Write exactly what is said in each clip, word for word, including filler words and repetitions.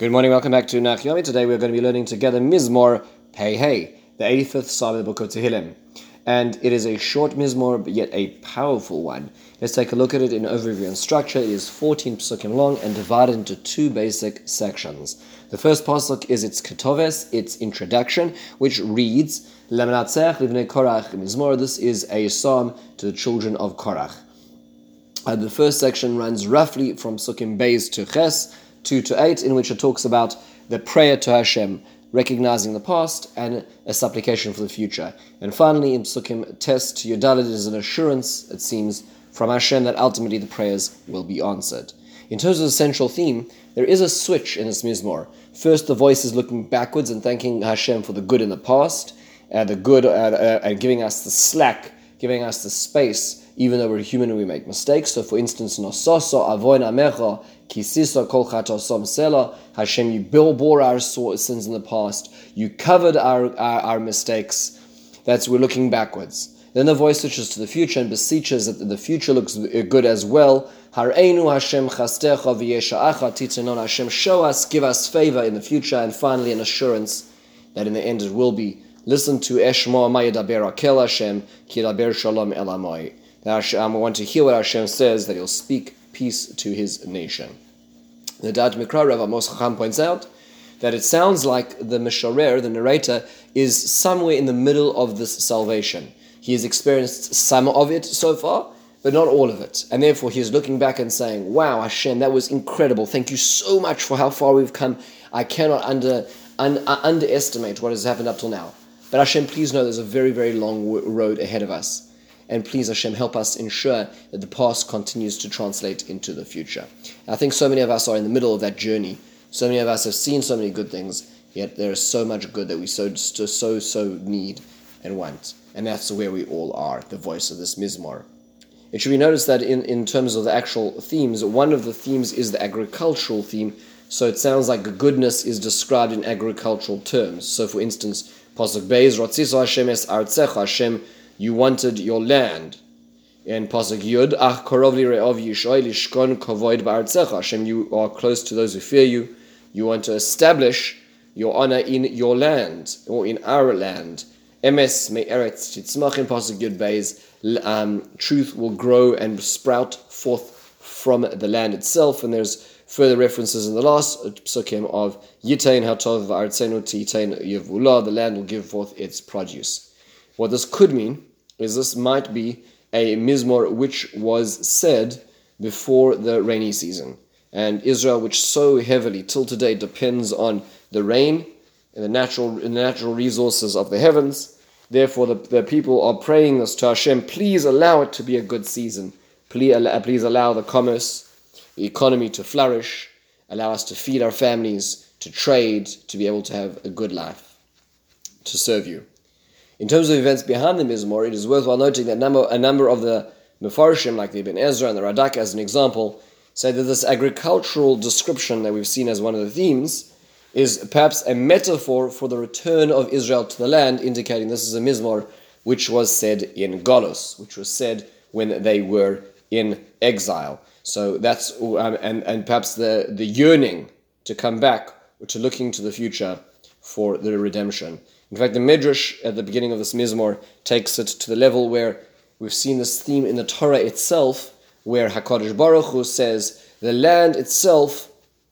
Good morning, welcome back to Nach Yomi. Today we're going to be learning together Mizmor Pei Hey, the eighty-fifth Psalm of the Book of Tehillim. And it is a short Mizmor, but yet a powerful one. Let's take a look at it in overview and structure. It is fourteen psukim long and divided into two basic sections. The first pasuk is its ketoves, its introduction, which reads, Le'manatzech livnei Korach Mizmor. This is a psalm to the children of Korach. Uh, the first section runs roughly from psukim beis to ches, two to eight, in which it talks about the prayer to Hashem, recognizing the past and a supplication for the future. And finally, in Psukim Tes to Yudalid, is an assurance, it seems, from Hashem that ultimately the prayers will be answered. In terms of the central theme, there is a switch in this Mizmor. First, the voice is looking backwards and thanking Hashem for the good in the past, uh, the good, uh, uh, and giving us the slack, giving us the space, even though we're human and we make mistakes. So, for instance, Nososo avoin amecha kisisa kol chatosom sela. Hashem, you bore our sins in the past. You covered our, our, our mistakes. That's we're looking backwards. Then the voice switches to the future and beseeches that the future looks good as well. Hareinu Hashem chastecha v'yesha'acha titenon. Hashem, show us, give us favor in the future. And finally, an assurance that in the end it will be. Listen to Eshma ma'yedaber akel Hashem ki yedaber shalom el amai. I want to hear what Hashem says, that He'll speak peace to His nation. The Da'at Mikra, Rav Amos Chacham points out that it sounds like the Misharer, the narrator, is somewhere in the middle of this salvation. He has experienced some of it so far, but not all of it. And therefore he is looking back and saying, wow, Hashem, that was incredible. Thank you so much for how far we've come. I cannot under, un, uh, underestimate what has happened up till now. But Hashem, please know there's a very, very long road ahead of us. And please, Hashem, help us ensure that the past continues to translate into the future. I think so many of us are in the middle of that journey. So many of us have seen so many good things, yet there is so much good that we so, so, so, so need and want. And that's where we all are, the voice of this Mizmor. It should be noticed that in, in terms of the actual themes, one of the themes is the agricultural theme. So it sounds like goodness is described in agricultural terms. So for instance, Pasuk Beis, Rotziso Hashem es artzecha, Hashem, you wanted your land. And Pasuk Yud, Ach korov li re'ov yishoy lishkon kovoid ba'artzecha. Hashem, you are close to those who fear you. You want to establish your honor in your land, or in our land. Emes me'eretz titzmach, in Pasuk Yud Beis, um, truth will grow and sprout forth from the land itself. And there's further references in the last psukim of Yitain hatov va'artzenu titain yevula, the land will give forth its produce. What this could mean is this might be a Mizmor which was said before the rainy season. And Israel, which so heavily till today depends on the rain and the natural, the natural resources of the heavens, therefore the, the people are praying this to Hashem, please allow it to be a good season. Please, please allow the commerce, the economy to flourish, allow us to feed our families, to trade, to be able to have a good life, to serve you. In terms of events behind the Mizmor, it is worthwhile noting that number, a number of the Mefarshim, like the Ibn Ezra and the Radak as an example, say that this agricultural description that we've seen as one of the themes is perhaps a metaphor for the return of Israel to the land, indicating this is a Mizmor which was said in Golos, which was said when they were in exile. So that's, um, and, and perhaps the, the yearning to come back, or to looking to the future for the redemption. In fact, the Midrash at the beginning of this Mizmor takes it to the level where we've seen this theme in the Torah itself, where HaKadosh Baruch Hu says, the land itself,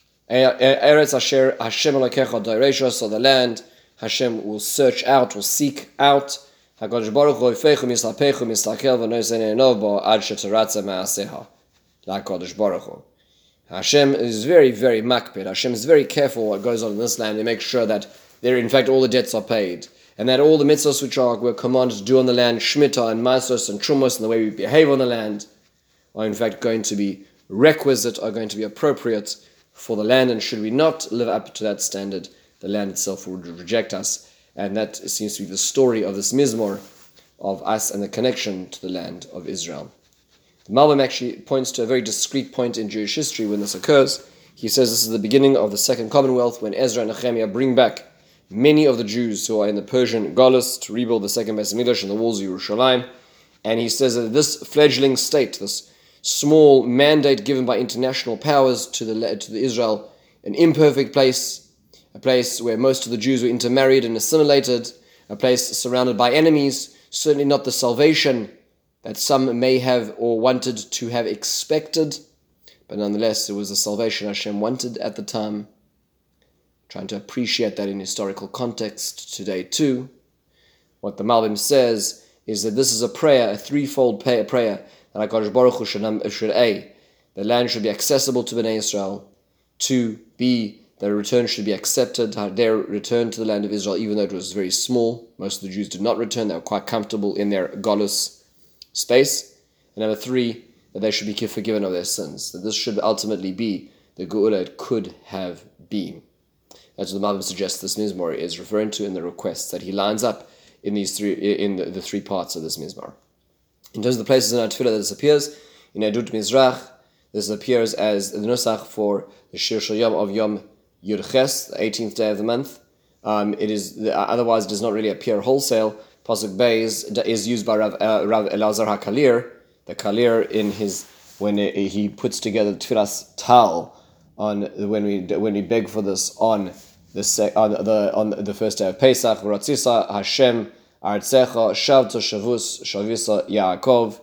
Eretz Asher Hashem Elokecha Doresha, so the land Hashem will search out, will seek out. HaKadosh Baruch Hu Yifeichu Mislapechu Mislakel V'noisen Enov Bo Ad Shetaratza Ma'aseha. HaKadosh Baruch Hu. Hashem is very, very makpid. Hashem is very careful what goes on in this land. They make sure that there, in fact, all the debts are paid, and that all the mitzvahs which are we're commanded to do on the land, shmita and masos and trumos, and the way we behave on the land, are in fact going to be requisite, are going to be appropriate for the land. And should we not live up to that standard, the land itself would reject us. And that seems to be the story of this Mizmor, of us and the connection to the land of Israel. The Malbim actually points to a very discrete point in Jewish history when this occurs. He says this is the beginning of the Second Commonwealth, when Ezra and Nehemiah bring back many of the Jews who are in the Persian Galus to rebuild the second Beis Hamikdash and the walls of Yerushalayim. And he says that this fledgling state, this small mandate given by international powers to the to the Israel an imperfect place, a place where most of the Jews were intermarried and assimilated, a place surrounded by enemies, certainly not the salvation that some may have or wanted to have expected, but nonetheless it was the salvation Hashem wanted at the time. Trying to appreciate that in historical context today too. What the Malbim says is that this is a prayer, a threefold prayer, that HaKadosh Baruch Hu should, should A, the land should be accessible to Bnei Israel, two, B, their return should be accepted, their return to the land of Israel, even though it was very small. Most of the Jews did not return, they were quite comfortable in their Golus space. And number three, that they should be forgiven of their sins, that this should ultimately be the Geula it could have been. That's what the Malbim suggests this Mizmor is referring to in the requests that he lines up in these three, in the, the three parts of this Mizmor. In terms of the places in our Tefillah that this appears, in Edut Mizrach, this appears as the Nusach for the Shir Shel Yom of Yom Yud Ches, the eighteenth day of the month. Um, it is otherwise it does not really appear wholesale. Pasuk Beis is used by Rav, uh, Rav Elazar HaKalir, the Kalir, in his when he puts together Tfilas Tal on when we when we beg for this on the on the on the first day of Pesach. V'ratzisa Hashem Artzecha Shavto Shavus Shavisa Yaakov.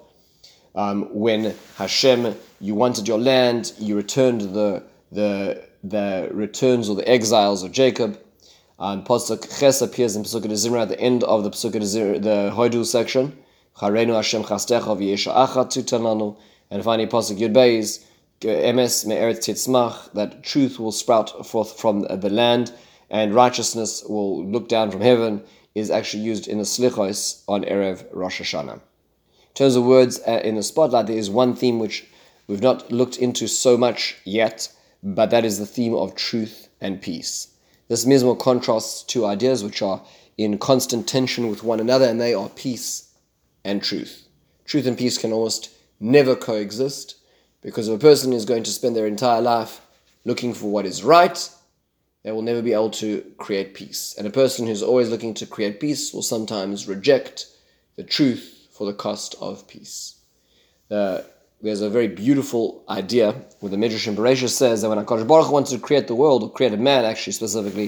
Um, when Hashem, you wanted your land, you returned the the the returns or the exiles of Jacob. Um, Pasuk Ches appears in Pesukei Zimra at the end of the Pesukei Zimra, the Hoidu section. Charenu Hashem Chastecha v'Yesha'acha Tutananu. And finally, Pasuk Yud Beis, Emes me'eretz titzmach, that truth will sprout forth from the land, and righteousness will look down from heaven, is actually used in the Slichos on Erev Rosh Hashanah. In terms of words uh, in the spotlight, there is one theme which we've not looked into so much yet, but that is the theme of truth and peace. This Mizmor contrasts two ideas which are in constant tension with one another, and they are peace and truth. Truth and peace can almost never coexist, because if a person is going to spend their entire life looking for what is right, they will never be able to create peace. And a person who's always looking to create peace will sometimes reject the truth for the cost of peace. Uh, there's a very beautiful idea where the Midrash in Bereshit says that when HaKadosh Baruch Hu wanted to create the world, or create a man actually specifically,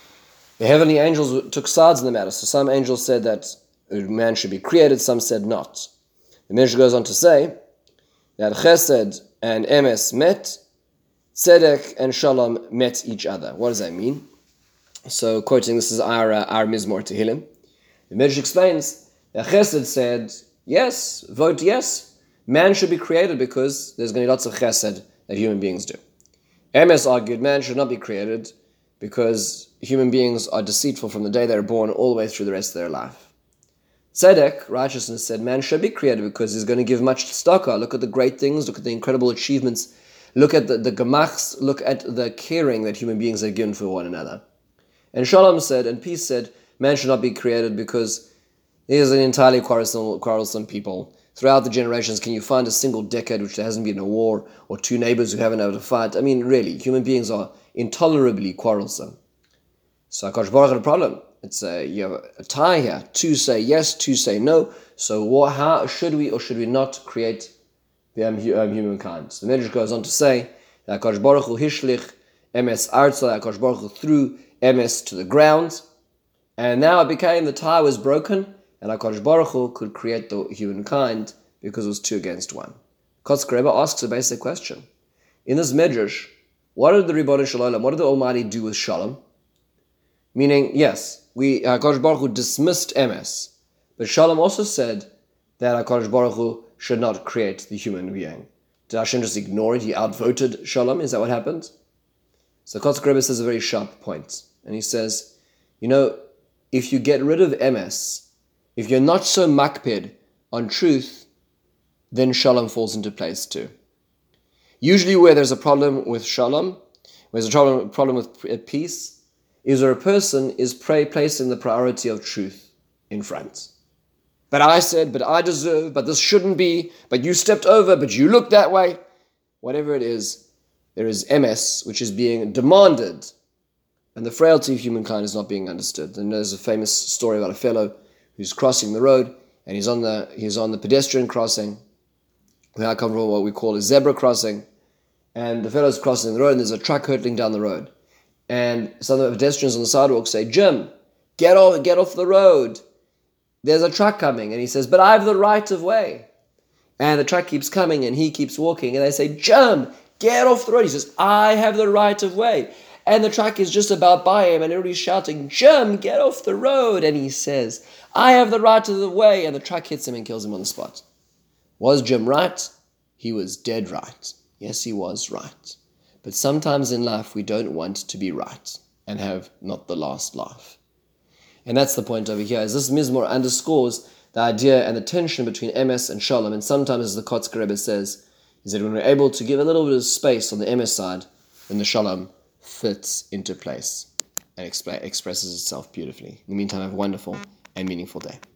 the heavenly angels took sides in the matter. So some angels said that a man should be created, some said not. The Midrash goes on to say that Chesed and Emes met, Tzedek and Shalom met each other. What does that mean? So, quoting, this is our, uh, our Mizmor Tehillim. The Midrash explains that Chesed said, yes, vote yes, man should be created because there's going to be lots of Chesed that human beings do. Emes argued man should not be created because human beings are deceitful from the day they're born all the way through the rest of their life. Tzedek, righteousness, said man should be created because he's going to give much tzedakah. Look at the great things, look at the incredible achievements, look at the, the gemachs, look at the caring that human beings are given for one another. And Shalom said, and peace said, man should not be created because he is an entirely quarrelsome, quarrelsome people. Throughout the generations, can you find a single decade which there hasn't been a war, or two neighbors who haven't had a fight? I mean, really, human beings are intolerably quarrelsome. So HaKadosh Baruch Hu had a problem. It's a, you have a tie here. Two say yes, two say no. So what, how should we or should we not create the um, um, humankind? So the Midrash goes on to say that HaKadosh Baruch Hu hishlich emes arza, HaKadosh Baruch Hu threw emes to the ground, and now it became the tie was broken, and HaKadosh Baruch Hu could create the humankind because it was two against one. Kotzker Rebbe asks a basic question. In this Midrash, what did the Ribono Shel Olam, what did the Almighty do with Shalom? Meaning, yes, we HaKadosh Baruch Hu dismissed Emes, but Shalom also said that HaKadosh Baruch Hu should not create the human being. Did Hashem just ignore it? He outvoted Shalom? Is that what happened? So Kotzker Rebbe says a very sharp point, and he says, you know, if you get rid of Emes, if you're not so makpid on truth, then Shalom falls into place too. Usually where there's a problem with Shalom, where there's a problem, problem with peace, is where a person is pray, placing the priority of truth in front. But I said, but I deserve, but this shouldn't be, but you stepped over, but you look that way. Whatever it is, there is M S, which is being demanded, and the frailty of humankind is not being understood. And there's a famous story about a fellow who's crossing the road, and he's on the he's on the pedestrian crossing. We now come from what we call a zebra crossing, and the fellow's crossing the road, and there's a truck hurtling down the road. And some of the pedestrians on the sidewalk say, Jim, get off, get off the road. There's a truck coming. And he says, but I have the right of way. And the truck keeps coming, and he keeps walking. And they say, Jim, get off the road. He says, I have the right of way. And the truck is just about by him, and everybody's shouting, Jim, get off the road. And he says, I have the right of the way. And the truck hits him and kills him on the spot. Was Jim right? He was dead right. Yes, he was right. But sometimes in life we don't want to be right and have not the last laugh. And that's the point over here, is this Mizmor underscores the idea and the tension between emes and shalom. And sometimes, as the Kotzker Rebbe says, is that when we're able to give a little bit of space on the emes side, then the shalom fits into place and exp- expresses itself beautifully. In the meantime, have a wonderful and meaningful day.